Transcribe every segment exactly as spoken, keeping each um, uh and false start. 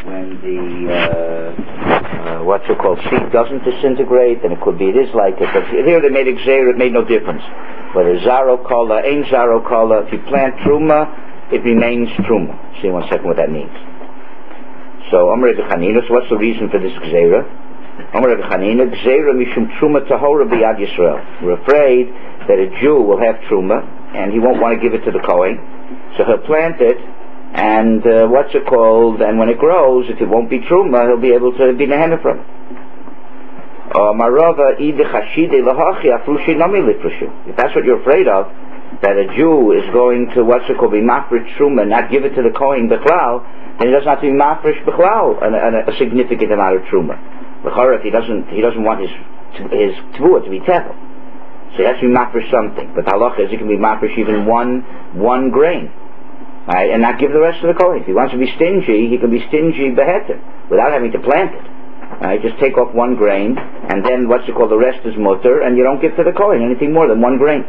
when the uh, uh, what's it called seed doesn't disintegrate, and it could be it is like it. But here they made exer, it made no difference whether zaro kala, ain zaro kala. If you plant truma, it remains truma. See one second what that means. So Amar Rebbe Chanina. So what's the reason for this gzeira? Amar Rebbe Chanina, gzeira mishum truma tahora b'yad Yisrael. We're afraid that a Jew will have truma and he won't want to give it to the Kohen, so he'll plant it. And uh, what's it called? And when it grows, if it won't be truma, he'll be able to be nehena from it. If that's what you're afraid of, that a Jew is going to what's it called be mafresh truma, not give it to the Kohen b'chlal, then he doesn't have to be mafresh b'chlal a, a significant amount of truma. If he doesn't, he doesn't want his his tvua to be tevel, so he has to be mafresh something. But halacha is he can be mafresh even one one grain. Right, and not give the rest to the Kohen. If he wants to be stingy, he can be stingy beheter without having to plant it. Right, just take off one grain, and then what's it called? The rest is mutter, and you don't give to the Kohen anything more than one grain.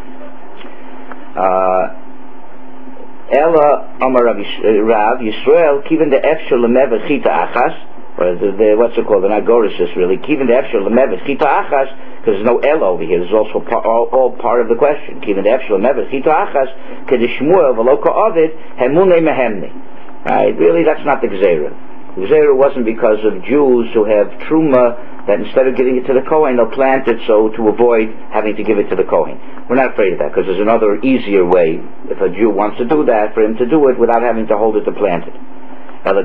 Ella Amar Rav Yisrael Kivin the Efshel Lemev Chita Achas, or the, the what's it called? The Nagoris really Kivin the Efshel Lemev Chita Achas. Because there's no el over here. There's also par, all, all part of the question. Right? Really, that's not the gzeira. The gzeira wasn't because of Jews who have truma that instead of giving it to the Kohen, they'll plant it so to avoid having to give it to the Kohen. We're not afraid of that because there's another easier way. If a Jew wants to do that, for him to do it without having to hold it to plant it. The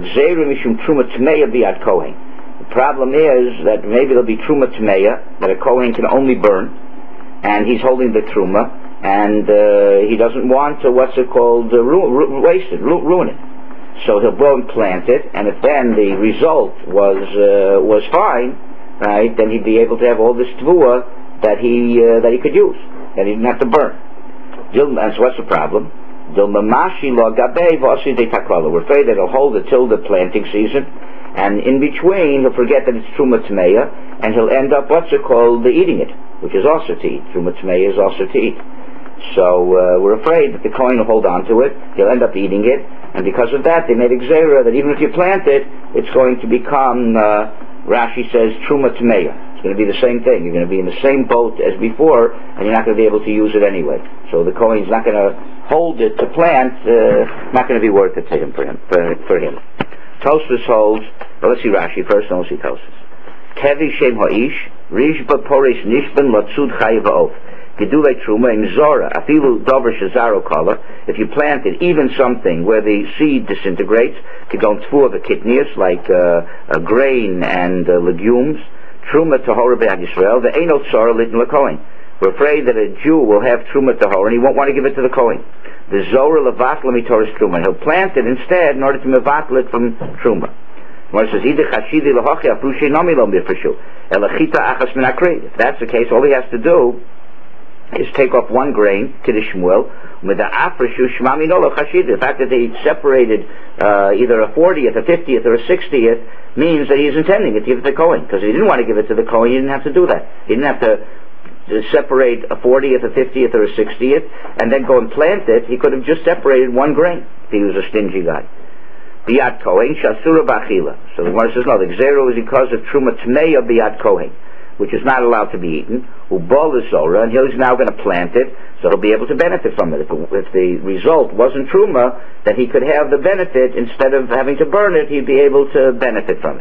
problem is that maybe there'll be truma tmeya that a Kohen can only burn, and he's holding the truma, and uh, he doesn't want to, what's it called, uh, ru- ru- waste it, ru- ruin it. So he'll go and plant it, and if then the result was uh, was fine, right, then he'd be able to have all this tvua that he uh, that he could use, that he didn't have to burn. And so what's the problem? We're afraid that he'll hold it till the planting season, and in between he'll forget that it's truma tmeya, and he'll end up, what's it called, eating it, which is also to eat. Truma tmeya is also to eat. So uh, we're afraid that the Kohen will hold on to it, he'll end up eating it, and because of that they made exera that even if you plant it, it's going to become, uh, Rashi says, truma tmeya. It's going to be the same thing. You're going to be in the same boat as before, and you're not going to be able to use it anyway. So the Kohen's not going to hold it to plant, uh, not going to be worth it to him, for him. For, for him. Tosfos holds, well, let's see Rashi first, and we'll see Tosfos. Kevi Shem Ha'ish, Rishba Pores Nishban Latsud Chayiv Ha'of. Gedulei Truma in Zora, Afilu Dover Shazaro Kala. If you plant it, even something where the seed disintegrates, Kedon Tfu the kidneys, like uh, a grain and uh, legumes, Truma Tahora Be'ad Yisrael, the Einot Tzara Lit L'Kohen. We're afraid that a Jew will have Truma Tahora and he won't want to give it to the Kohen. The Zora Levatla Mitoris Truma. He'll plant it instead in order to mevatla it from Truma. When it says, if that's the case, all he has to do is take off one grain, Kiddush Shmuel, with the afreshu shmami nolo chashid. The fact that they separated uh, either a fortieth, a fiftieth, or a sixtieth means that he's intending it to give it to the Kohen. Because if he didn't want to give it to the Kohen, he didn't have to do that. He didn't have to to separate a fortieth, a fiftieth, or a sixtieth, and then go and plant it. He could have just separated one grain if he was a stingy guy. Biyad Kohen, Shasura Bachila. So the one says, no, the Xero is because of Truma Tmeya Biyad Kohen, which is not allowed to be eaten. Ubal Zora, and he's now going to plant it, so he'll be able to benefit from it. If, if the result wasn't Truma, then he could have the benefit, instead of having to burn it, he'd be able to benefit from it.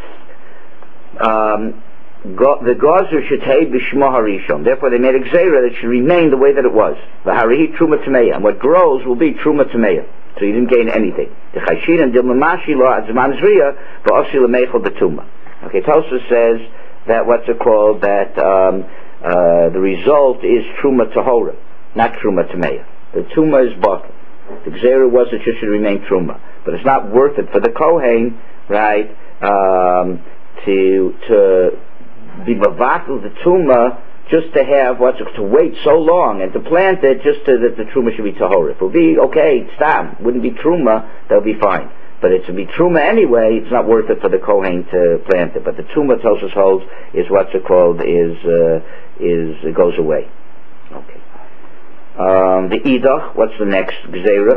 Um, The Gazer should have b'shma harishon. Therefore, they made a gzeira that should remain the way that it was. The harihi truma tmeya, and what grows will be truma tmeya. So you didn't gain anything. The chayshin and dilmamashi lo adzman zriya ba'osi lemeichel betuma. Okay, Tosfos says that what's it called? That um, uh, the result is truma tahora, not truma tmeya. The tuma is bottle. The gzeira was that it should remain truma, but it's not worth it for the kohen, right? Um, to to be mavatul the tuma, just to have what's to wait so long and to plant it just to, that the truma should be tahora. It will be okay, stam, wouldn't be truma, that'll be fine. But it should be truma anyway, it's not worth it for the kohen to plant it. But the tuma, Tosfos holds, is what's it called, is, uh, is, it goes away. Okay. Um, the idach, what's the next gzeira?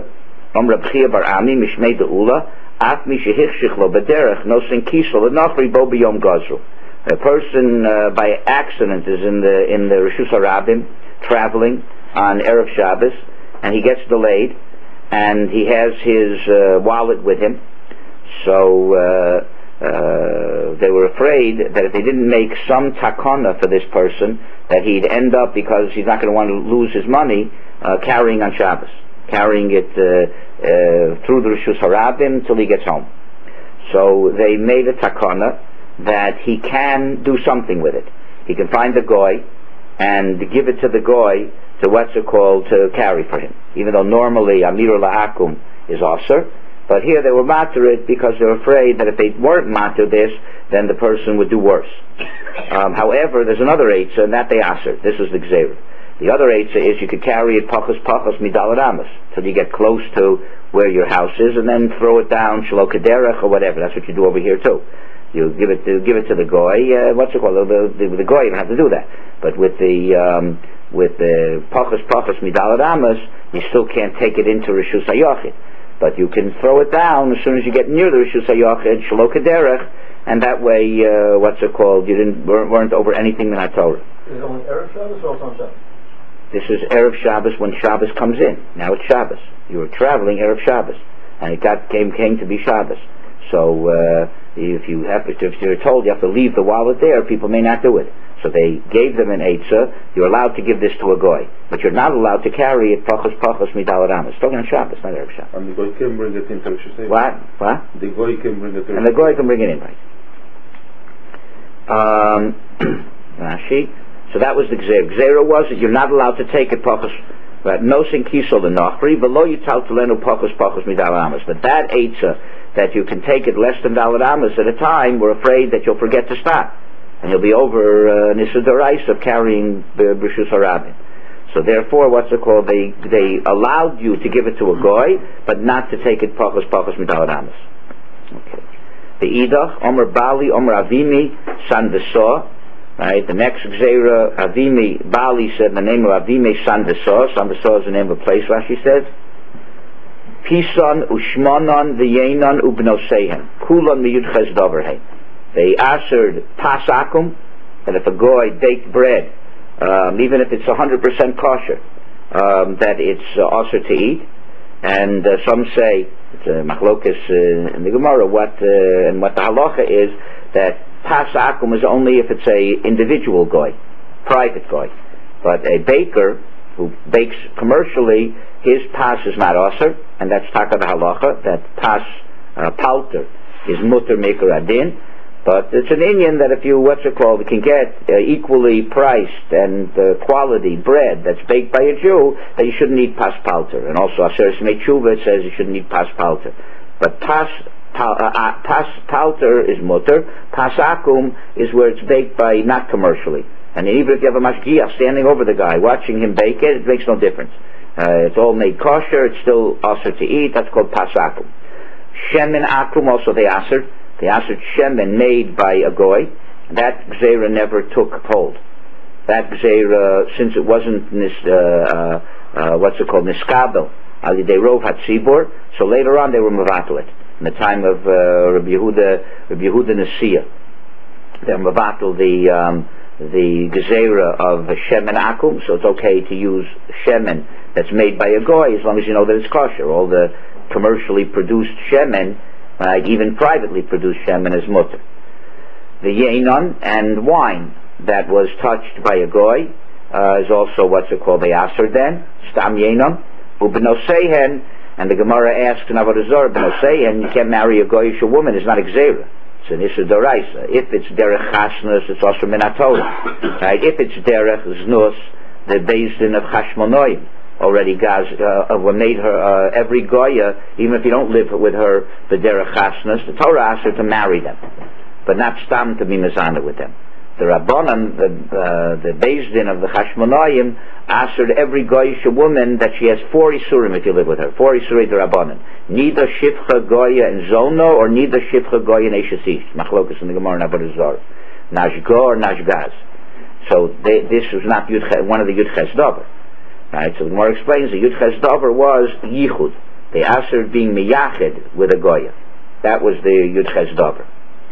Om Reb Chia bar Ami mishmei de'ula af mi shehichshich lo b'derech nosin kisel l'nachri bo b'yom gazru. A person uh, by accident is in the in the Rishus HaRabim traveling on Erev Shabbos, and he gets delayed, and he has his uh, wallet with him. So uh, uh, they were afraid that if they didn't make some takana for this person, that he'd end up, because he's not going to want to lose his money, uh, carrying on Shabbos, carrying it uh, uh, through the Rishus HaRabim till he gets home. So they made a takana that he can do something with it. He can find the goy and give it to the goy to what's it called to carry for him. Even though normally Amir La'akum is Asr, but here they were matter it because they were afraid that if they weren't matter this, then the person would do worse. Um, however, there's another eitzah, and that they Asr. This is the Gzeir. The other eitzah is you could carry it pachas pachas midal ramas till you get close to where your house is, and then throw it down shelo kederech or whatever. That's what you do over here too. You give it to give it to the goy. Uh, what's it called? The, the, the goy, you don't have to do that. But with the um, with the pachas pachas midal ramas, you still can't take it into rishus hayachid. But you can throw it down as soon as you get near the rishus hayachid shelo kederech, and that way, uh, what's it called? You didn't weren't, weren't over anything in that Torah. Is it only Erev Shabbos or also on Shabbos? This is Erev Shabbos when Shabbos comes in. Now it's Shabbos. You were traveling Erev Shabbos, and it got came came to be Shabbos. So uh, if you have, if you're told you have to leave the wallet there, people may not do it. So they gave them an eitzah. You're allowed to give this to a goy, but you're not allowed to carry it pachas pachas midal ramas. Talking on Shabbos, not Erev Shabbos. And the goy can bring it in. What? What? The goy can bring it in. And the goy can bring it in, right? Um, Rashi. So that was the Gzeira. Gzeira was that you're not allowed to take it pachas, right? Nosin kisol l'nachri, v'lo yital telenu pachas pachas midal ramas. But that eitzah, that you can take it less than daled amas at a time, we're afraid that you'll forget to stop, and you'll be over uh, Nisa Dorais of carrying the Rishus HaRabim. So therefore, what's it called? They they allowed you to give it to a goy, but not to take it pachas pachas midal ramas. Okay. The Idach, Omer Bali, Omer Avimi, Sandeso. Right, the next Gzeira, Avimi, Bali said in the name of Avimi, Sandeso. Sandeso is the name of a place, Rashi says. Pison, Ushmonon, V'yenon, Ubnosehen. Kulon miyud ches doverheim. They answered Pasakum, that if a goy baked bread, um, even if it's one hundred percent kosher, um, that it's uh, also to eat. And uh, some say, it's a machlokas uh, in the Gemara, what, uh, and what the halacha is, that Pasakum is only if it's a individual goy, private goy. But a baker who bakes commercially, his pas is not aser, and that's taka the halacha, that pas uh, palter is mutter maker adin. But it's an Indian that if you, what's it called, can get uh, equally priced and uh, quality bread that's baked by a Jew, that you shouldn't eat pas palter. And also Aseres Mechuva says you shouldn't eat pas palter. But pas Pal, uh, uh, pas palter is mutter. Pasakum is where it's baked by not commercially. And even if you have a mashgiach standing over the guy watching him bake it, it makes no difference. Uh, it's all made kosher. It's still aser to eat. That's called pasakum. Shemen akum also they aser. They aser shemen made by a goy. That gzeira never took hold. That gzeira, since it wasn't nis, uh, uh, uh, what's it called, niskabel alidei rov hatzibur. So later on they were mevatel it. In the time of uh, Rabbi Yehuda, Rabbi Yehuda Nasiya, they're mevatel the um, the gezeira of shemen akum, so it's okay to use shemen that's made by a goy as long as you know that it's kosher. All the commercially produced shemen, uh, even privately produced shemen, is mutter. The yenon and wine that was touched by a goy uh, is also what's it called, the aser then, stam yenon, ubenosehen. And the Gemara asks in Avodah Zarah, Benosehen, you can't marry a goyish woman, it's not a gzeira. It's an issur d'oraisa. If it's derech chasnus, it's also min haTorah. Right? If it's derech znus, the beis din of chashmonoim already gaz, uh, uh, made her, uh, every goya, even if you don't live with her, the derech chasnus, the Torah asks her to marry them, but not stam to be mezana with them. The Rabbanan, the uh, the beis din of the chashmonoim, asked every goyish woman that she has four isurim if you live with her. Four isurei the Rabbanan. Neither shifcha goya and zono, or neither shifcha goya and eshesish. Machlokas in the Gemara and Avodah Zarah. Najgo or najgaz. So they, this was not Yud Ches, one of the Yud Ches Dover. Right? So the Gemara explains the Yud Ches Dover was yichud. They assered being miyached with a goya. That was the Yud Ches Dover.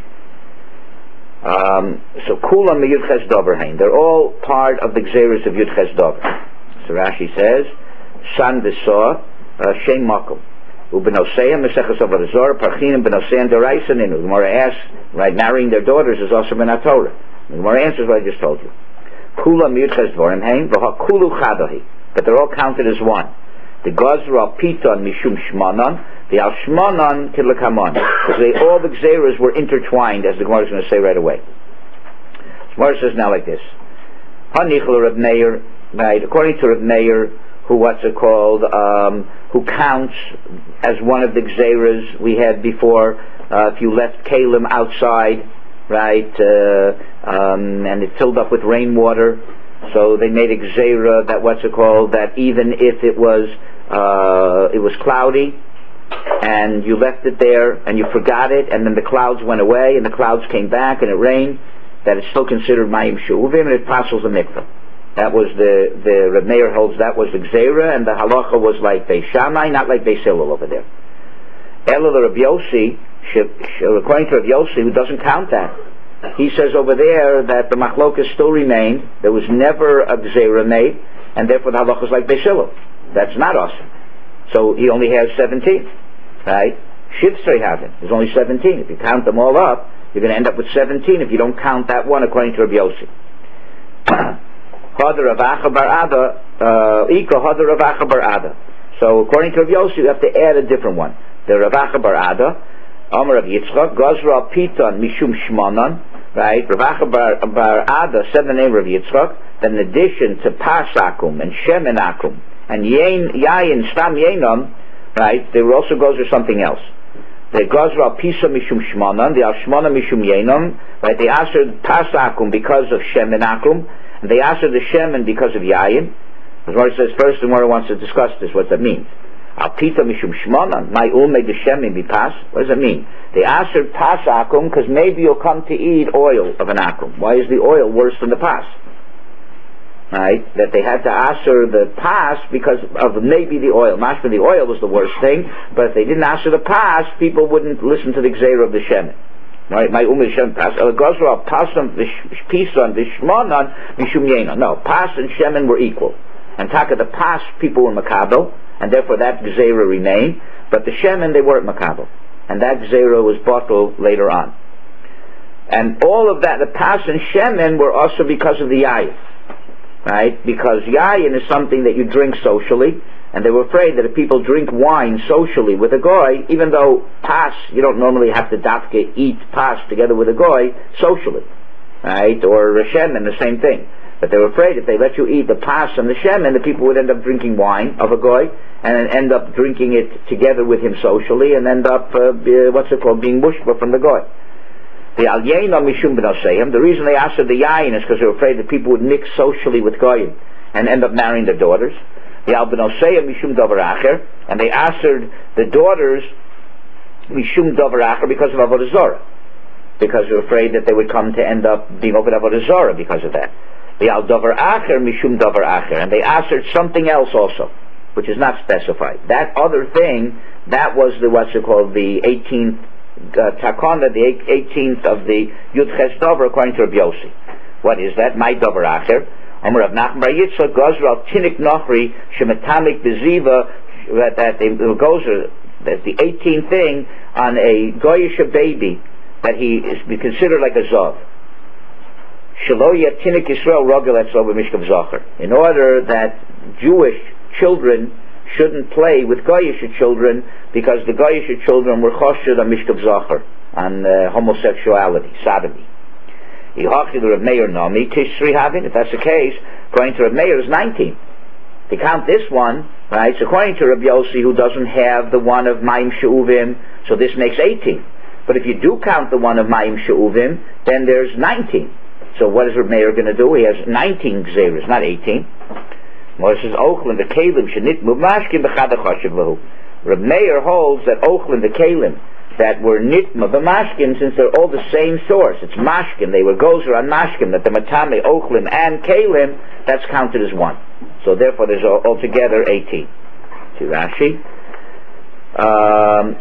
Um, so kulam Yud Ches Dover hain. They're all part of the Gzeres of Yud Ches Dover. So Rashi says, San v'soa shem makom. Ubenoseim Meseches Avodah Zarah Parchinim Benoseim Deraisa Ninu. The Gemara asks, right, marrying their daughters is also min haTorah. The Gemara answers what I just told you. Kula Yud Ches Dvorim hain v'ha kulu chadahi. But they're all counted as one. The Gazra Piton Mishum Shmanan, the Al Shmanan Kidlakamon. Because they, all the Gzeras were intertwined, as the Gemara is going to say right away. The Gemara says now like this. Hanichel Reb Meir, right, according to Reb Meir, who what's it called, um, who counts as one of the Gzeras we had before, uh, if you left Kalim outside, right, uh, um, and it filled up with rainwater, so they made a Gzera that what's it called, that even if it was uh, it was cloudy and you left it there and you forgot it and then the clouds went away and the clouds came back and it rained, that it's still considered Mayim She'uvim and it passes the mikveh. That was the, the Reb Meir holds that was the Gzera, and the halacha was like Beis Shammai, not like Beis Hillel over there. Ela the Reb Yossi, according to Reb Yossi, who doesn't count that, he says over there that the machlokas still remained, there was never a Gzera made, and therefore the halacha is like Beis Hillel. That's not awesome. So he only has seventeen, right? Shivsrei having, there's only seventeen. If you count them all up, you're going to end up with seventeen if you don't count that one according to Reb Yossi. Hadar Ravacha bar Ada, Ika Hadar Ravacha bar Ada. So according to Rav Yossi, you have to add a different one. The Ravacha bar Ada, Amar Rav Yitzchak, Gazra Piton Mishum Shmanan, right? Ravacha bar, bar Ada said the name of Rav Yitzchak, that in addition to Pasakum and Shemenakum and Yain, Yayin Stam Yainam, right, there also goes with something else. The Gazra Pisa Mishum Shmanan, the Ashmana Mishum Yainam, right? They answered Pasakum because of Shemenakum, and they answered the Shemen because of Yayin. The Gemara says first the Gemara wants to discuss this, what that means. Al Pita Mishum Shmanan, my ul made the Shemen be pas. What does that mean? They answered Pas Akum because maybe you'll come to eat oil of an Akum. Why is the oil worse than the Pas? Right? That they had to answer the Pas because of maybe the oil. Not for the oil was the worst thing, but if they didn't answer the Pas, people wouldn't listen to the Gzeira of the Shemen. Right, my umm shem pas. El gozra pasam v'pisan v'shmanan mishum yena. No, pas and shemen were equal, and taka the pas people were makabel, and therefore that gzeira remained. But the shemen they weren't makabel, and that gzeira was bottled later on. And all of that, the pas and shemen were also because of the yayin, right? Because yayin is something that you drink socially. And they were afraid that if people drink wine socially with a goy, even though pas, you don't normally have to dafke eat pas together with a goy socially, right? Or a shemen, the same thing. But they were afraid if they let you eat the pas and the shemen, the people would end up drinking wine of a goy, and then end up drinking it together with him socially, and end up, uh, be, what's it called, being mushba from the goy. The al yain mishum b'noseihem, the reason they asked for the yain is because they were afraid that people would mix socially with goyim, and end up marrying their daughters. The al b'noseihem mishum davar acher, and they answered the daughters mishum davar acher because of avodah zarah, because they were afraid that they would come to end up being over avodah zarah because of that. The al davar acher mishum davar acher, and they answered something else also, which is not specified. That other thing, that was the what's it called, the eighteenth uh, takana, the eighteenth of the Yud Ches Dover according to Rabbi Yossi. What is that? My davar acher. Amar Rav Nachman bar Yitzchak Gozra Tinik Nochri Shematamik Beziva, that the gozer, that's the eighteenth thing on a goyish baby that he is considered like a zav. Shelo Tinik Yisrael Rogel Etzlo b'Mishkav Zacher. In order that Jewish children shouldn't play with goyish children, because the goyish children were choshed on Mishkav Zacher, on uh, homosexuality, sodomy. If that's the case, according to Reb Meir, is nineteen. To count this one, right, so according to Reb Yossi, who doesn't have the one of Mayim She'uvim, so this makes eighteen. But if you do count the one of Mayim She'uvim, then there's nineteen. So what is Reb Meir going to do? He has nineteen Gzeras, not eighteen. Moses Ochlin, the Kalim, Shenit Mumashkim, B'chadachashiv Lahu. Reb Meir holds that Ochlin, the Kalim, that were nitma b'mashkim, since they're all the same source. It's mashkim. They were gozer on mashkim, that the matame, ochlim, and kalim, that's counted as one. So therefore there's altogether eighteen. See Rashi? Um,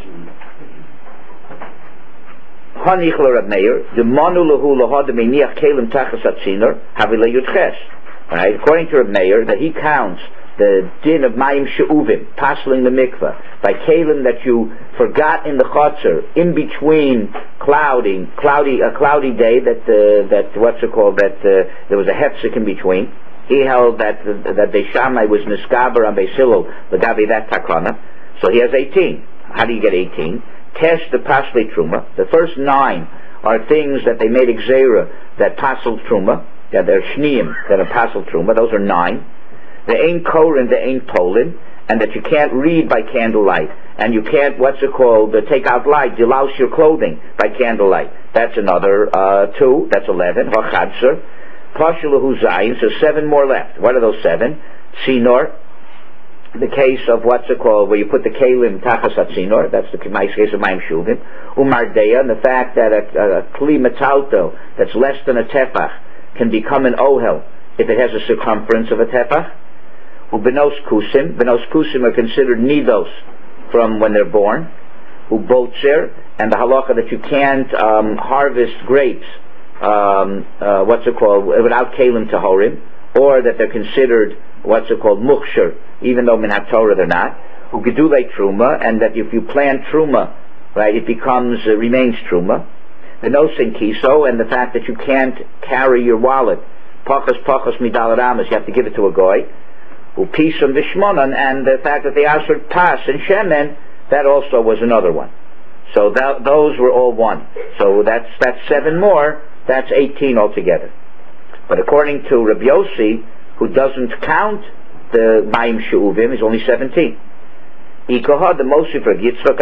Hanichler Reb Meir, the Manu Lahu Lahad Meiniach Kalim Tachas Atzinor, Havile Yudches. Right? According to Reb Meir, that he counts the din of Mayim She'uvim, passing the mikveh, by Kalim that you forgot in the Chotzer, in between cloudy, cloudy, a cloudy day that, uh, that, what's it called, that uh, there was a hefsek in between. He held that, uh, that the Shammai was Niskaber on Beis Hillel, the Gabi that Takana, so he has eighteen. How do you get eighteen? Test the Pasli Truma. The first nine are things that they made Xera that Pasel Truma, that they're Shneim, that are Pasel Truma. Those are nine. The Ein Korin, the Ein Polin, and that you can't read by candlelight. And you can't, what's it called, uh, take out light, you louse your clothing by candlelight. That's another uh, two, that's eleven. Hachadzer. Pashalahu Zayin, so seven more left. What are those seven? Tzinor. The case of what's it called, where you put the kalim tachas atzinor, that's the nice case of Mayim Shuvim. Umardeya, and the fact that a, a, a kli metalto that's less than a tefach can become an ohel if it has a circumference of a tefach. Ubenos kusim, benos kusim are considered nidos from when they're born. Ubotzer, and the halacha that you can't um, harvest grapes, um, uh, what's it called, without kalim tahorim, or that they're considered what's it called, muksher, even though min ha-Torah they're not. Ugedulei truma, and that if you plant truma, right, it becomes, uh, remains truma. The nosin kiso, and the fact that you can't carry your wallet, pachas pachas midalaramas, you have to give it to a goy. Upisam vishmonan, and the fact that they asked for pas and shemen, that also was another one. So that, those were all one. So that's that's seven more. That's eighteen altogether. But according to Rabbi Yossi, who doesn't count the Mayim She'uvim, is only seventeen. Ikoha, the Moshe for Yitzchak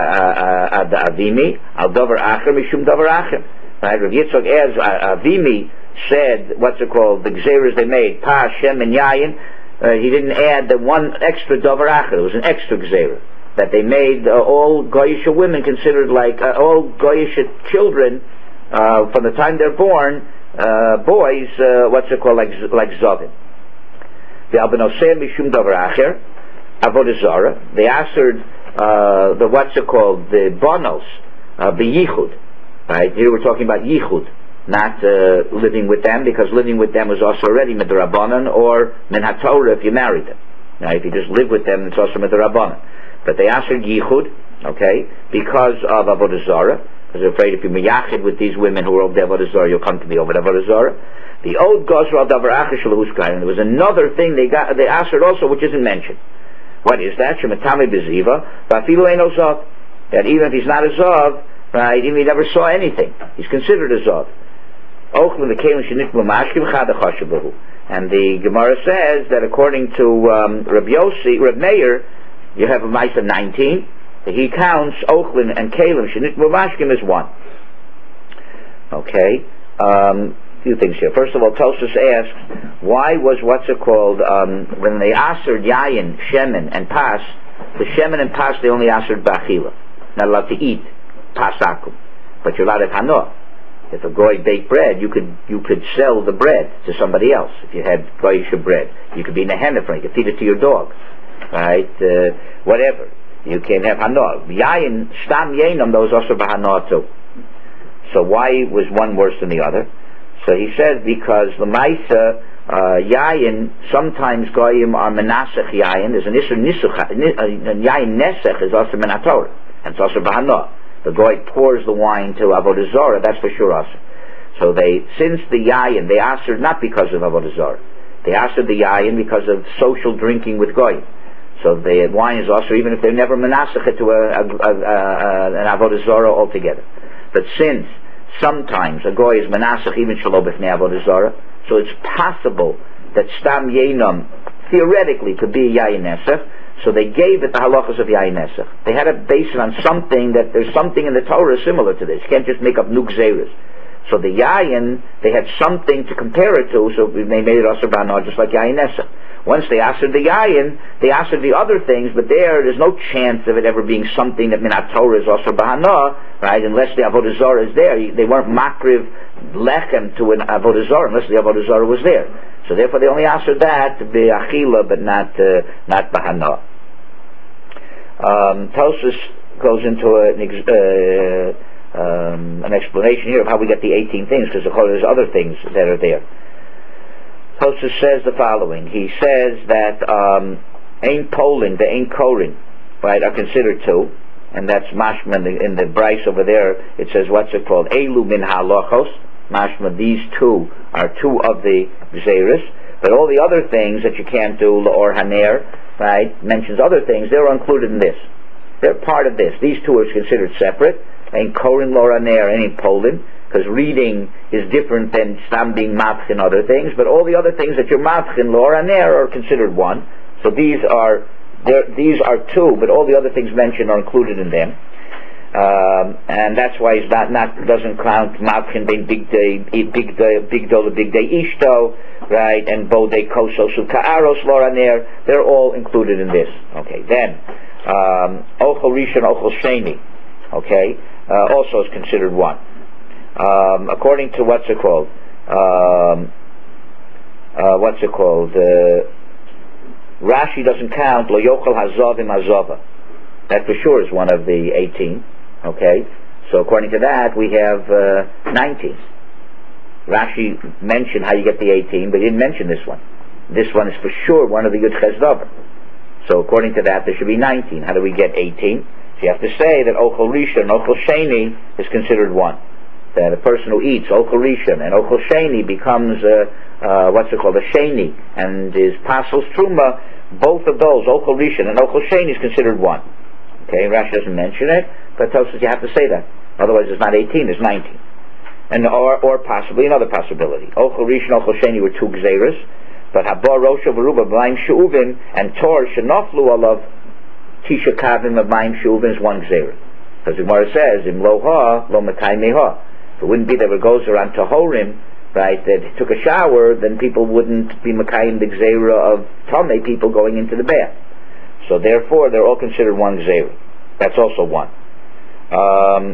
ad Avimi, al Dover Acher, Mishum Dover Acher. Right? Rabbi Yitzchak as Avimi said, what's it called, the Gzeras they made, Pa, Shem, and Yayin, uh, he didn't add the one extra Dover Acher. It was an extra Gzera that they made uh, all Goyish women considered like, uh, all Goyish children, uh, from the time they're born, uh, boys, uh, what's it called, like, like Zovim. The Albanoseh Mishum Dover Acher, Avodah Zarah, they answered uh, the what's it called, the bonos, uh, the yichud. Right here we're talking about yichud, not uh, living with them, because living with them was also already midrabanan or min ha-Torah if you married them. Now, if you just live with them, it's also midrabanan. But they answered yichud, okay, because of Avodah Zarah, because they're afraid if you miyachid with these women who are over the Avodah Zarah, you'll come to me over the Avodah Zarah. The old Gosra Davar Acher Shalahushkai, and there was another thing they got, they answered also, which isn't mentioned. What is that? Shematami Beziva, Bafilu Eino Zav. That even if he's not a Zav, right, even if he never saw anything, he's considered a Zav. And the Gemara says that according to um, Rabbi Yossi, Rabbi Meir, you have a mice of nineteen. He counts Ochlin and Kalim Shenit Mumashkim as one. Okay. Um, few things here. First of all, Tosfos asks, why was what's it called, um, when they answered Yayin, Shemen, and Pas, the Shemen and Pas, they only answered Bachila. Not allowed to eat Pasakum. But you're allowed to Hanoah. If a goy baked bread, you could you could sell the bread to somebody else. If you had goyish bread, you could be nehenna for it. You could feed it to your dog, right? Uh, whatever. You can have hanoah. Yayin stam yainam, those also bahanoah too. So why was one worse than the other? So he says because the ma'isa uh, yayin, sometimes goyim are menasech yayin. There's an issue nisuch. Yayin nesech is also menatorah, and it's also bahanoah. The goy pours the wine to Avodah Zarah, that's for sure also. So they, since the yayin, they answered not because of Avodah Zarah. They answered the yayin because of social drinking with goy. So the wine is also, even if they're never menasech to a, a, a, a, an Avodah Zarah altogether. But since sometimes a goy is menasech even shalom b'fnei Avodah Zarah, so it's possible that stam yainam theoretically could be a yayin nesech. So they gave it the halachas of Yayin Nesach. They had to base it on something, that there's something in the Torah similar to this. You can't just make up new gzeras. So the Yayin, they had something to compare it to, so they made it Asur B'Hana, just like Yayin Nesach. Once they answered the Yayin, they answered the other things, but there, there's no chance of it ever being something that Minat Torah is Asur B'Hana, right, unless the Avodah Zarah is there. They weren't makriv lechem to an Avodah Zarah, unless the Avodah Zarah was there. So therefore they only answered that, to be achila, but not, uh, not B'Hana. Um, Tosfos goes into an, ex- uh, um, an explanation here of how we get the eighteen things, because there's other things that are there. Tosfos says the following. He says that um, Ein Polin, the Ein Korin, right, are considered two, and that's mashma in the, in the Bryce over there. It says, what's it called? Elu min halachos. Mashma, these two are two of the Gzeirus, but all the other things that you can't do, or Haner, right, mentions other things, they're included in this. They're part of this. These two are considered separate. Ein Korin lo Haner, Ein Polin, because reading is different than stam being mapch and other things, but all the other things that you're mapch and lo Haner are considered one. So these are these are two, but all the other things mentioned are included in them. Um, and that's why it's not, not doesn't count Mavchin being big day, big day, big do, big day ishto, right? And bo day koso sukaaros loraner. They're all included in this. Okay, then um, ochel rishon, ochel sheni. Okay, uh, also is considered one. Um, according to what's it called? Um, uh, what's it called? Uh, Rashi doesn't count lo yochel hazov im hazova. That for sure is one of the eighteen. Okay, so according to that we have uh, nineteen. Rashi mentioned how you get the eighteen, but he didn't mention this one. This one is for sure one of the Yud Ches Davar. So according to that there should be nineteen. How do we get eighteen? So you have to say that Ochel Rishon and Ochel Sheni is considered one. That a person who eats Ochel Rishon and Ochel Sheni becomes uh, uh, what's it called, a Sheni, and is Pasul's Truma. Both of those, Ochel Rishon and Ochel Sheni, is considered one. Okay, Rashi doesn't mention it, but tells us you have to say that. Otherwise it's not eighteen, it's nineteen. And or, or possibly another possibility. Ochel Rishon, Ochel Sheni were two Gzeirus, but Habar Rosha Veruba B'Maim She'uvim and Tor Shenoflu Alav Tisha Kavim of Maim She'uvim is one Gzeirah. Because the Gemara says, Im Lo Ha, Lo Makai Meha. If it wouldn't be that it goes around Tahorim, right, that he took a shower, then people wouldn't be Makayim the Gzeirah of Tomei people going into the bath. So therefore, they're all considered one Gzeirah. That's also one. Um,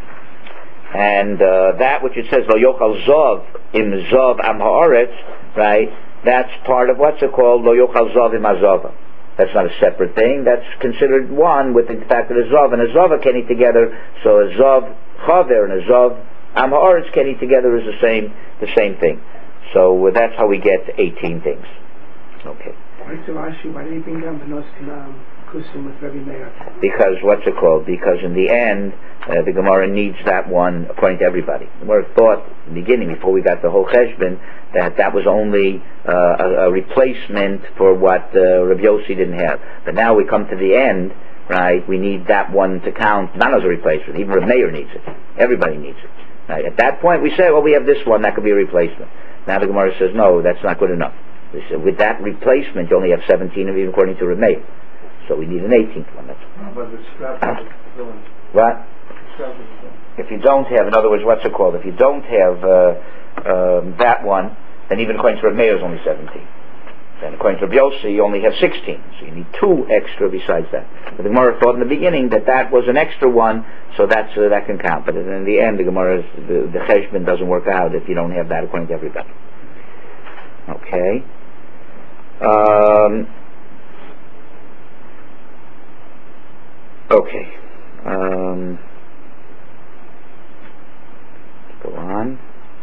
and uh, that which it says, Lo Yochal Zov im Zov am haaretz, right, that's part of what's it called, Lo Yochal Zov im Azova. That's not a separate thing. That's considered one with the fact that a Zov and a Zov are kenny together. So a Zov Chaver and a Zov am haaretz kenny together is the same the same thing. So uh, that's how we get eighteen things. Okay. Because what's it called? Because in the end, uh, the Gemara needs that one according to everybody. The Gemara thought in the beginning, before we got the whole cheshbon, that that was only uh, a, a replacement for what uh, Rabbi Yossi didn't have. But now we come to the end, right? We need that one to count, not as a replacement. Even Rabbi Meir needs it. Everybody needs it. Right? At that point, we say, well, we have this one that could be a replacement. Now the Gemara says, no, that's not good enough. They said, with that replacement, you only have seventeen of even according to Rabbi Meir. So we need an eighteenth one. That's but the strap uh, what? If you don't have, in other words, what's it called? If you don't have uh, um, that one, then even according to Rabbi Meir, is only seventeen. Then according to Rabbi Yossi, you only have sixteen. So you need two extra besides that. But the Gemara thought in the beginning that that was an extra one, so that's uh, that can count. But in the end, the Gemara, the, the cheshbon doesn't work out if you don't have that according to everybody. Okay. Um, okay. Um, go on.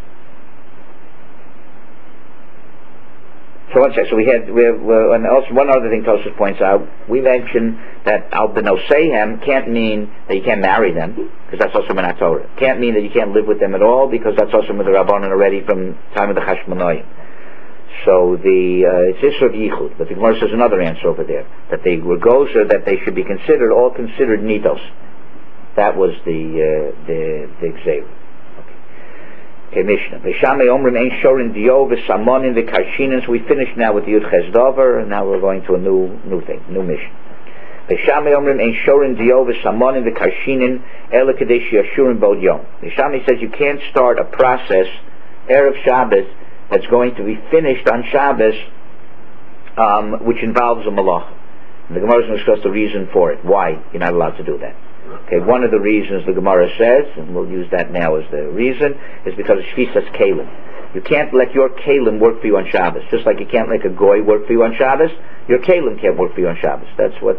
So one sec. So we had, we have, uh, and also one other thing Tosfos points out. We mentioned that al benosehem can't mean that you can't marry them, because that's also min Torah. Can't mean that you can't live with them at all, because that's also with the Rabbanan already from time of the Chashmonaim. So the uh, it's Isra of Yichud, but the Gemara says another answer over there, that they were gozer, that they should be considered, all considered nidos. That was the uh, the the Gzeirah. Okay, Mishnah. V'shamei omrim ein shorin dio v'samonin v'karshinim. So we finished now with the Yud Ches Davar, and now we're going to a new new thing, new Mishnah. V'shamei omrim ein shorin dio v'samonin v'karshinim ela kadesh yashurim bod yom. V'shamei says you can't start a process erev Shabbos that's going to be finished on Shabbos, um, which involves a malach. And the Gemara is going to discuss the reason for it. Why you're not allowed to do that. Okay, one of the reasons the Gemara says, and we'll use that now as the reason, is because of Shvisas Kalim. You can't let your Kalim work for you on Shabbos. Just like you can't let a Goy work for you on Shabbos, your Kalim can't work for you on Shabbos. That's what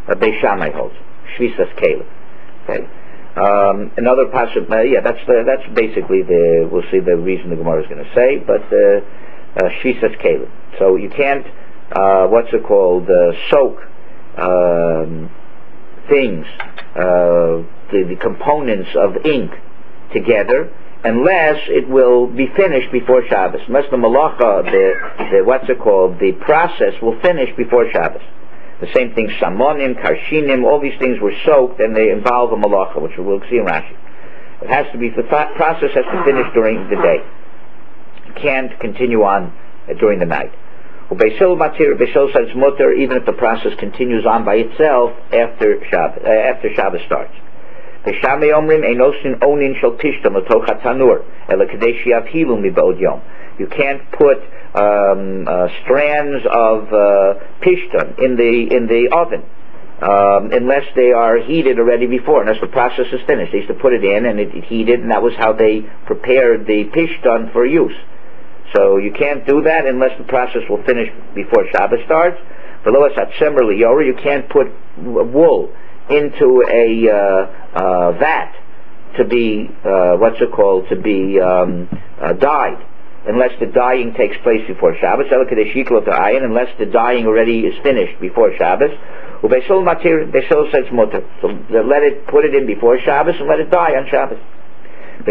uh, Beis Shammai holds. Shvisas Kelim. Okay. Um, another passage, uh, yeah, that's the, that's basically the, we'll see the reason the Gemara is going to say, but uh, uh, Shvisas Kelim. So you can't, uh, what's it called, uh, soak um, things, uh, the, the components of ink together, unless it will be finished before Shabbos. Unless the malacha, the, the what's it called, the process will finish before Shabbos. The same thing, shamonim, karshinim, all these things were soaked and they involve a malacha, which we'll see in Rashi. It has to be, the process has to finish during the day. It can't continue on uh, during the night. Beisil matir, Beisil says mutter, even if the process continues on by itself after Shabbos, uh, after Shabbos starts. Beishamei omrim einosin onin shel pishtam l'toch hatanur ela kadei sheyavhilu miba'od yom. You can't put um, uh, strands of uh, pishtam in the in the oven um, unless they are heated already before, unless the process is finished. They used to put it in and it, it heated, and that was how they prepared the pishtam for use. So you can't do that unless the process will finish before Shabbos starts. You can't put wool into a uh, uh, vat to be, uh, what's it called, to be um, uh, dyed, unless the dyeing takes place before Shabbos, unless the dyeing already is finished before Shabbos. Beisil matir, Beisil says mutter. So let it, put it in before Shabbos and let it dye on Shabbos. You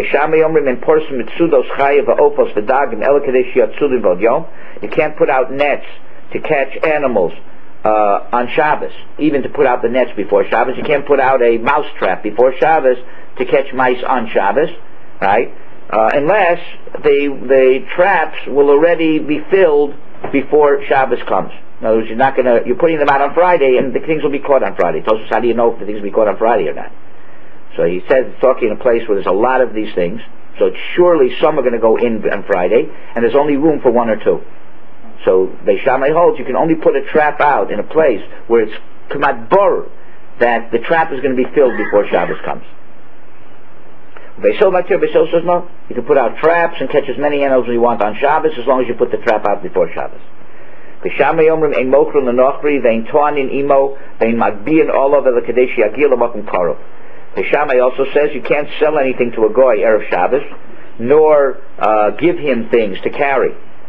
can't put out nets to catch animals uh, on Shabbos, even to put out the nets before Shabbos. You can't put out a mouse trap before Shabbos to catch mice on Shabbos, right? Uh, unless the the traps will already be filled before Shabbos comes. In other words, you're not gonna you're putting them out on Friday, and the things will be caught on Friday. Tosfos, how do you know if the things will be caught on Friday or not? So he says, talking in a place where there's a lot of these things, so surely some are going to go in on Friday, and there's only room for one or two. So Beis Shammai holds you can only put a trap out in a place where it's kamat bor, that the trap is going to be filled before Shabbos comes. Beisil matir, Beisil says no. You can put out traps and catch as many animals as you want on Shabbos, as long as you put the trap out before Shabbos. Beis Shammai omrim ein mochrin l'nochri vein toanin imo vein magbiin olav elakadesh yagil l'makom karov. Beis Shammai also says you can't sell anything to a goy erev Shabbos, nor uh, give him things to carry,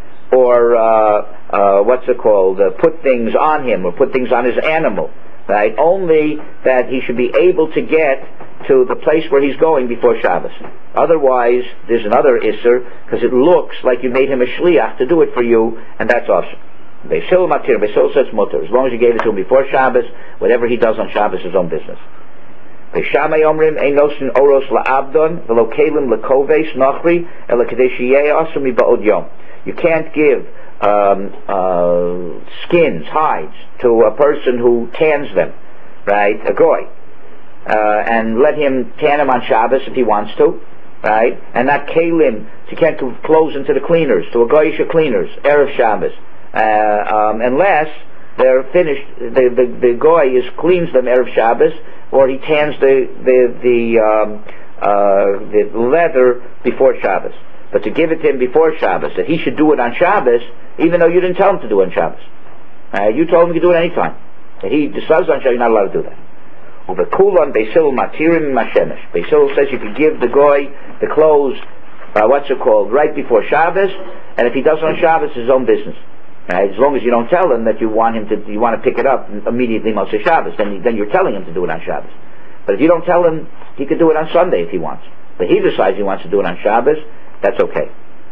or uh, uh, what's it called, uh, put things on him, or put things on his animal, right? Only that he should be able to get to the place where he's going before Shabbos. Otherwise, there's another isser, because it looks like you made him a shliach to do it for you, and that's awesome. Beisil matir, Beisil says mutter. As long as you gave it to him before Shabbos, whatever he does on Shabbos is his own business. Beishamei omrim einosin oros la'abdon v'lo kelim l'koves nochri ela kadei sheyeh asu miba'od yom. You can't give um, uh, skins, hides, to a person who tans them, right? A goy, uh, and let him tan them on Shabbos if he wants to, right? And not kelim. So you can't give clothes into the cleaners, to a goyish cleaners erev Shabbos, uh, um, unless they're finished. The the, the goy is cleans them erev Shabbos, or he tans the the the, um, uh, the leather before Shabbos. But to give it to him before Shabbos, that he should do it on Shabbos, even though you didn't tell him to do it on Shabbos. Uh, you told him he could do it any time. That he decides on Shabbos, you're not allowed to do that. Uvekulon Beisil matirim mashemesh. Beisil says you could give the goy the clothes, uh, what's it called, right before Shabbos, and if he does it on Shabbos, it's his own business. Right? As long as you don't tell him that you want him to, you want to pick it up immediately Motzei Shabbos, then then you're telling him to do it on Shabbos. But if you don't tell him, he could do it on Sunday if he wants. But he decides he wants to do it on Shabbos, that's okay.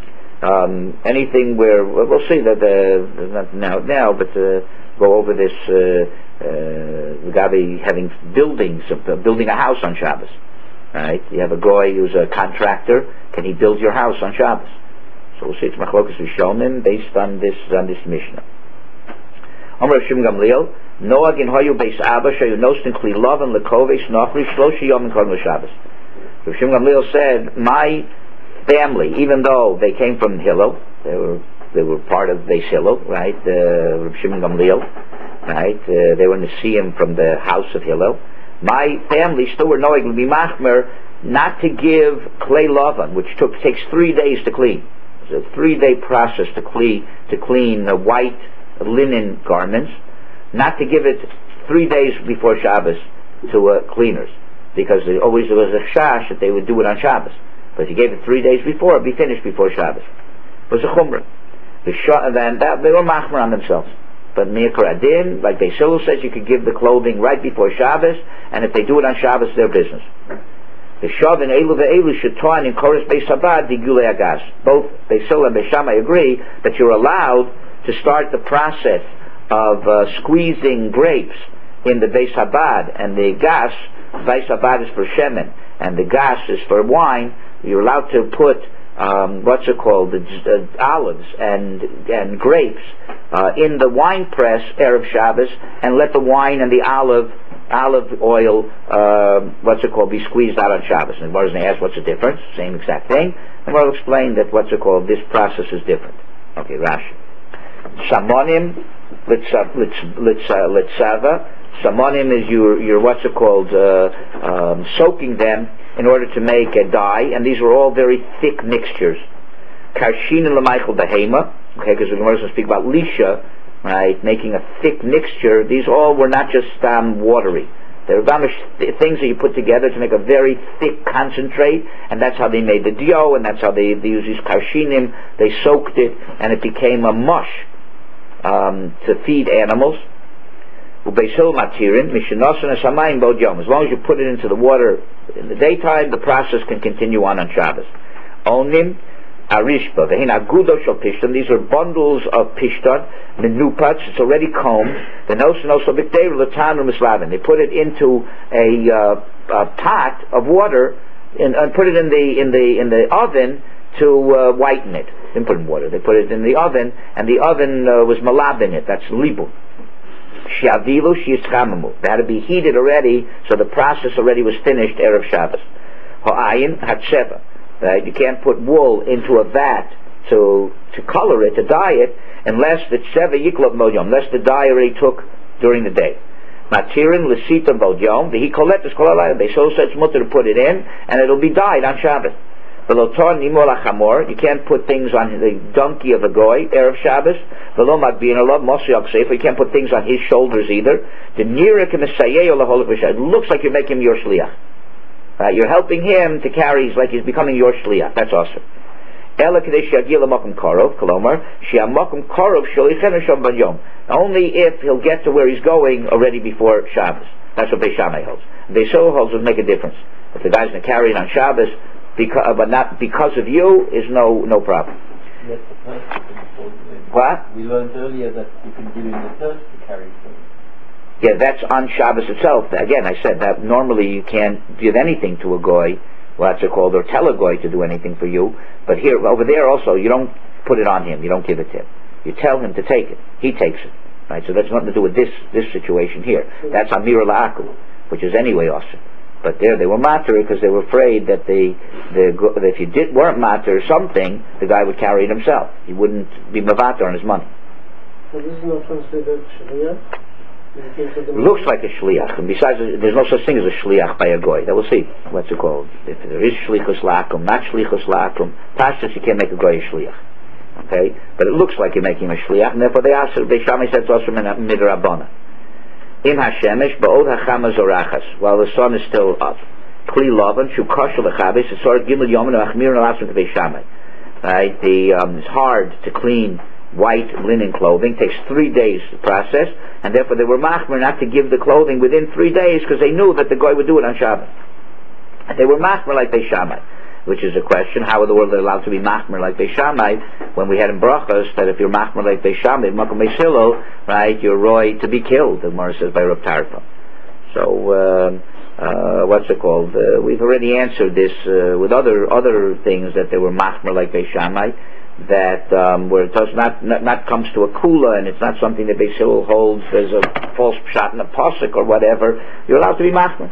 Um, anything where we'll see that uh, not now now, but uh, go over this uh, uh, Gabi having buildings, uh, building a house on Shabbos. Right? You have a goy who's a contractor. Can he build your house on Shabbos? So we'll see it's Machlokas Rishonim based on this on this Mishnah. Amar Rav Shimon Gamliel, Noag in Hoyu Beis Abba Shayu Nostin Kli Lavan Lekoves Nochri Shloshi Yom Kodem Shabbos. Rav Shimon Gamliel said, my family, even though they came from Hillel, they were they were part of Beis Hillel, right? Uh, Rav Shimon Gamliel, right? Uh, they were Nesiim from the house of Hillel. My family still were Noag L'Bi Machmer not to give Klei Lavan, which took takes three days to clean. It's a three-day process to clean to clean the white linen garments. Not to give it three days before Shabbos to uh, cleaners, because there always there was a chash that they would do it on Shabbos. But if you gave it three days before, it'd be finished before Shabbos. It was a chumrah. The sh- then that, they were machmer on themselves. But Miyakar Adin, like Beis Hillel says, you could give the clothing right before Shabbos, and if they do it on Shabbos, it's their business. The Shav and Elu ve'Elu should turn in Koros Beis Habad the Gulei Agas. Both Beis Hillel and Beis Shammai agree that you're allowed to start the process of uh, squeezing grapes in the Beis Habad, and the gas, Beis Habad is for shemen, and the gas is for wine. You're allowed to put um, what's it called, the, uh, olives and and grapes uh, in the wine press erev Shabbos, and let the wine and the olive olive oil, uh, what's it called, be squeezed out on Shabbos. And Gemara is going to ask what's the difference? Same exact thing. And we'll explain that what's it called, this process is different. Okay, Rashi. Samonim litzava. Samonim is your, your what's it called, uh, um, soaking them in order to make a dye, and these were all very thick mixtures. Karshin and Lamaikal Behema, okay, because the Gemara is going to speak about Lisha, right, making a thick mixture. These all were not just um, watery. They were th- things that you put together to make a very thick concentrate, and that's how they made the dio, and that's how they, they used these karshinim. They soaked it, and it became a mush um, to feed animals. As long as you put it into the water in the daytime, the process can continue on on Shabbos. Onim arishba v'hin agudo shel pishtan. These are bundles of pishtan menupats. It's already combed. The noson also b'kteiru l'tanu mislavin. They put it into a, uh, a pot of water and, and put it in the in the in the oven to uh, whiten it. They didn't put it in water. They put it in the oven, and the oven uh, was malab in it. That's libum. Shiavilu shiyischamamu. They had to be heated already, so the process already was finished erev Shabbos. Ha'ayin hatsheva. Right? You can't put wool into a vat to to color it, to dye it, unless the sheva yiklov modyom, unless the dye already took during the day. Matirin l'sita modyom. The hikolet is kolalai. They so said it's mutter to put it in, and it'll be dyed on Shabbos. You can't put things on the donkey of a goy, erev Shabbos. You can't put things on his shoulders either. It looks like you're making him your shliach. Uh, you're helping him to carry, he's like he's becoming your shliach. That's awesome. Only if he'll get to where he's going already before Shabbos. That's what Beis Shammai holds. Beis Hillel holds will make a difference. If the guy's going to carry it on Shabbos, because, uh, but not because of you, is no no problem. Yes, the purse What? We learned earlier that you can give him the purse to carry things. Yeah, that's on Shabbos itself. Again, I said that normally you can't give anything to a goy, what's it called, or tell a goy to do anything for you. But here, over there also, you don't put it on him. You don't give it to him. You tell him to take it. He takes it. Right? So that's nothing to do with this this situation here. That's Amira La'aku, which is anyway awesome. But there they were matter because they were afraid that the, the if you did weren't matter something, the guy would carry it himself. He wouldn't be mavatar on his money. So this is not considered shliach? Looks like a shliach, and besides, there's no such thing as a shliach by a goy. That we'll see. What's it called? If there is shlichus lakum, not shlichus lakum, pashtus you can't make a goy a shliach. Okay, but it looks like you're making a shliach, and therefore they asked. Beis Shammai said it's also midrabana. Im hashemesh ba'od hachama zorachas, while the sun is still up. Kli lavan shukash lechabes esor gimel yomen achmir nalasim to Beis Shammai. Right, the um, it's hard to clean white linen clothing. It takes three days to process, and therefore they were machmer not to give the clothing within three days because they knew that the guy would do it on Shabbat. And they were machmer like Beis Shammai, which is a question: how in the world are they allowed to be machmer like Beis Shammai when we had in brachas that if you're machmer like Beis Shammai, makom Beis Hillel, right, you're roy to be killed. The Gemara says by Rav Tarfa. So uh, uh, what's it called? Uh, we've already answered this uh, with other other things that they were machmer like Beis Shammai. That um, where it does not, not not comes to a kula, and it's not something that Beis Hillel holds as a false pshat in a posuk or whatever. You're allowed to be machmer.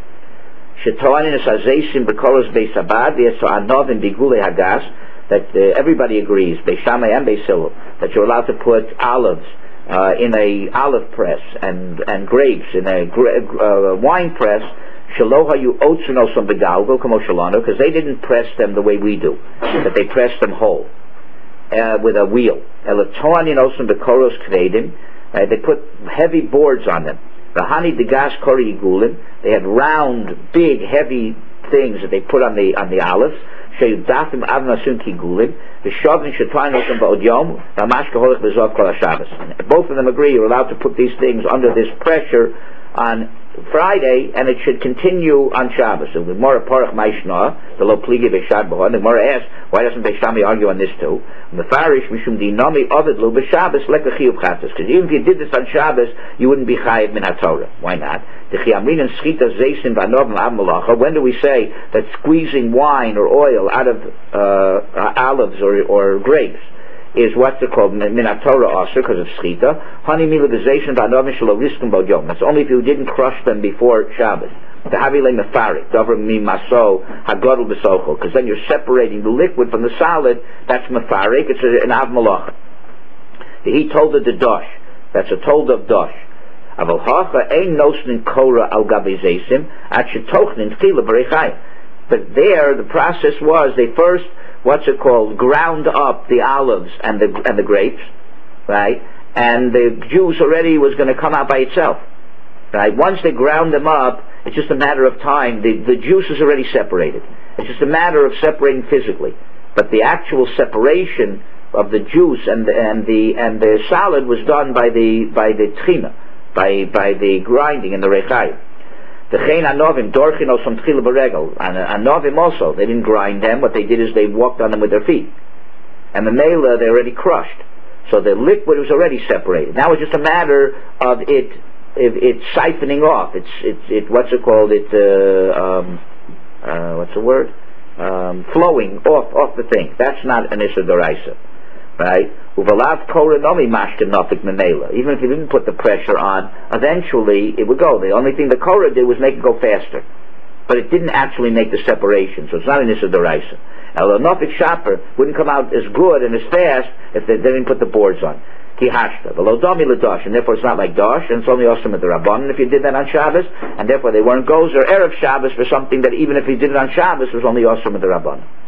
Shetoanin es hazeisim b'koros Beis Habad v'yeso anovim b'gulei hagas, that uh, everybody agrees, Beis Shammai and Beis Hillel, that you're allowed to put olives uh, in a olive press and and grapes in a gra- uh, wine press. Shaloha you otsunosom begalgo kamo shalano, because they didn't press them the way we do, but they pressed them whole. Uh, with a wheel. They put heavy boards on them. The Hani de gas kori igulin. They had round, big, heavy things that they put on the on the olives. Sheyudafim avnasun kigulin. The shavin shetaynotim ba'od yom. Damashka holich bezov kol Shabbos. Both of them agree you're allowed to put these things under this pressure on Friday, and it should continue on Shabbos. So the Gemara Parach Maishna, the Lo Pligi Beishad Bohan. The Gemara asks, why doesn't Beishami argue on this too? The Farish Mishum Dinami Ovid Lo B'Shabbos Leka Chiyuv Chatzos. Because even if you did this on Shabbos, you wouldn't be Chayiv Min HaTorah. Why not? The Chiyamrin and Schita Zeisin V'Anovim Av Malacha. When do we say that squeezing wine or oil out of uh, olives or, or grapes is what's it called, min HaTorah also, because of schita. Hani milibization v'anovim shelo riskum bo yom. That's only if you didn't crush them before Shabbos. The havile mefarik, davar mi maso hagadol b'socho, because then you're separating the liquid from the solid. That's mefarik. It's an av malacha. He told it the dosh. That's a told of dosh. Aval hacha ein nosnin kora al gabi zeisim at shetochnin tchila b'reichayim. But there, the process was they first, what's it called, ground up the olives and the and the grapes, right? And the juice already was going to come out by itself, right? Once they ground them up, it's just a matter of time. The the juice is already separated. It's just a matter of separating physically. But the actual separation of the juice and the, and the and the solid was done by the by the tchina, by by the grinding and the rechai. The Chein Anovim, Dorchinos from Tchila Beregel, and Anovim also, they didn't grind them, what they did is they walked on them with their feet. And the Mela, they already crushed. So the liquid was already separated. Now it's just a matter of it, it, it siphoning off. It's, it's, it, what's it called? It, uh, um, uh, what's the word? Um, flowing off, off the thing. That's not an Issa Doraisa. Right? Uvalav Kora Nomi Mashka Nofik Memela. Even if you didn't put the pressure on, eventually it would go. The only thing the Kora did was make it go faster. But it didn't actually make the separation, so it's not an Issa Doraisa. Now the Nofik Shaper wouldn't come out as good and as fast if they, they didn't put the boards on. Ki Hashta. The Lodomi Ladosh, and therefore it's not like Dosh, and it's only awesome at the Rabbanon if you did that on Shabbos, and therefore they weren't goes or Erev Shabbos for something that even if you did it on Shabbos was only awesome at the Rabbanon.